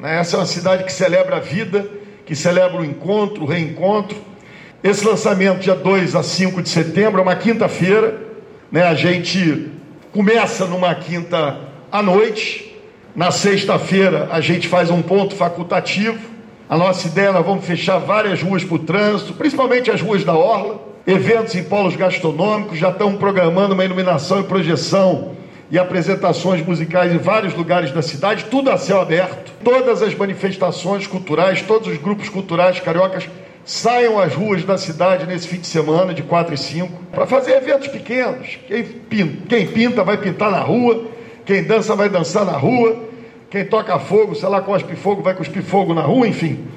né? Essa é uma cidade que celebra a vida, que celebra o encontro, o reencontro. Esse lançamento, dia 2 a 5 de setembro, é uma quinta-feira, né? A gente começa numa quinta à noite. Na sexta-feira, a gente faz um ponto facultativo. A nossa ideia, nós vamos fechar várias ruas para o trânsito, principalmente as ruas da Orla. Eventos em polos gastronômicos, já estão programando uma iluminação e projeção e apresentações musicais em vários lugares da cidade, tudo a céu aberto. Todas as manifestações culturais, todos os grupos culturais cariocas saiam às ruas da cidade nesse fim de semana, de 4 e 5, para fazer eventos pequenos. Quem pinta vai pintar na rua, quem dança vai dançar na rua, quem toca fogo, sei lá, cospe fogo, vai cuspir fogo na rua, enfim.